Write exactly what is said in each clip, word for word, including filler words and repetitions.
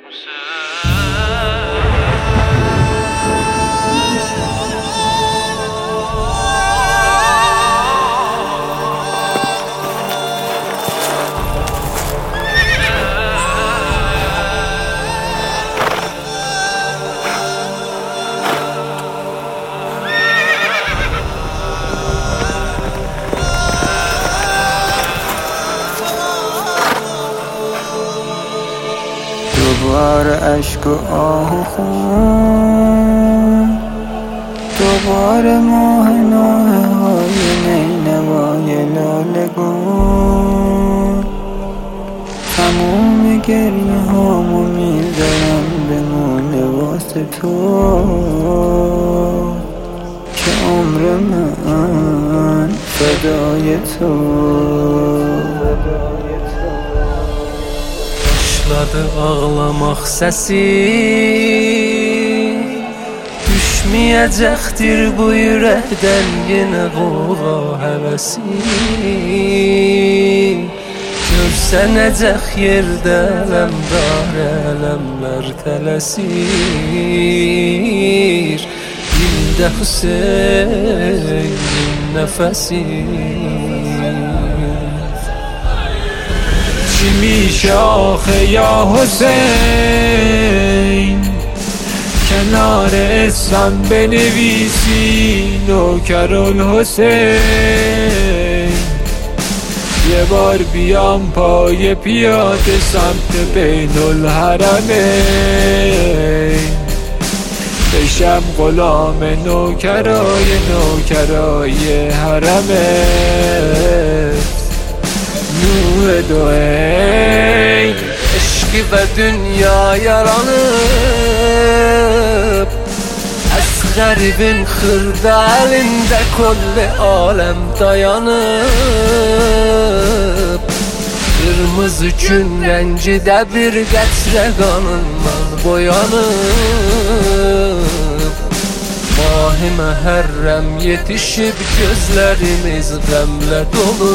دوباره اشک و آه و خون، دوباره ماه نوحه های نینوای لاله گون. تموم گریه هامو میذارم بمونه واسه تو که عمر من فدای تو. Başladı ağlamaq səsi, düşməyəcəkdir bu ürəkdən yenə qoğa həvəsi. Görsənəcək yerdə ələmdar ələmlər tələsir, dildə Hüseynin nəfəsi. چی میشه آخه یا حسین، کنار اسمم بنویسی نوکرالحسین. یه بار بیام پای پیاده سمت بین الحرمین، بشم غلام نوکرای نوکرای حرمت. نور دوین Eşki ve dünya yaranıp, az garibin xırda elinde kolli alem dayanıp. Kırmızı gün rencide bir qətrə qanından boyanıp. Mahi məhərrəm yetişib gözlərimiz qəmlə dolu,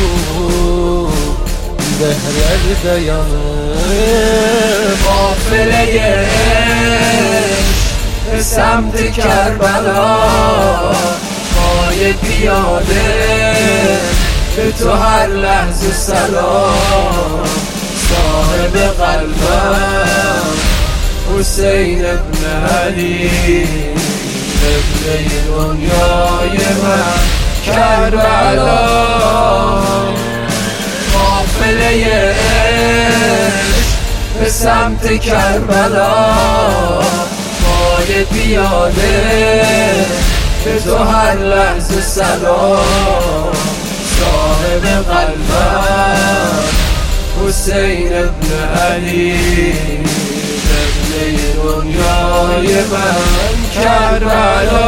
Dəhrədə yanıb Qafilə geç به سمت کربلا، پای پیاده به تو هر لحظه سلام. صاحب قلبم حسین ابن علی، قبله دنیای من کربلا. قافله عشق به سمت کربلا، پای پیاده به تو هر لحظه سلام. صاحب قلبم حسین ابن علی، قبله دنیای من کربلا.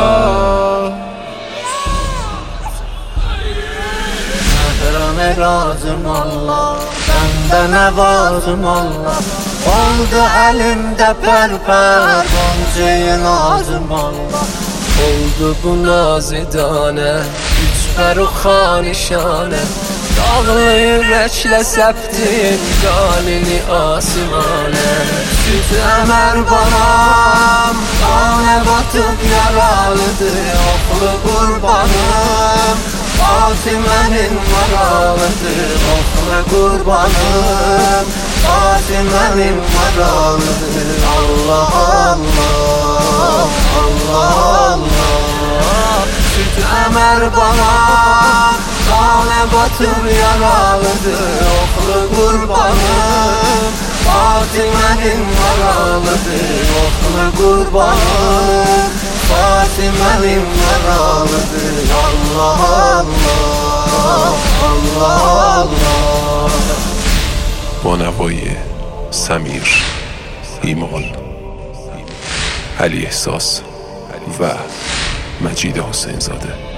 Razım Allah, benden nevazım Allah. Oldu elimde perper, gonca nazım Allah. Oldu bu nazidane, üç fərux-xanişanə. Dağlı ürəklə səptin qalini asimanə. Süt əmər banam, qanə batıb yaralıdır oxlu qurbanım. Fatimənin maralıdır oxlu qurbanım. Fatimənin maralıdır. Allah Allah, Allah Allah. Süt əmər banam, qanə batıb yaralıdır oxlu qurbanım. Fatimənin maralıdır oxlu qurbanım. Fatimənin maralıdır. Allah Allah, Allah Allah. با نوای سمیر، ایمان، علی احساس و مجید حسین زاده.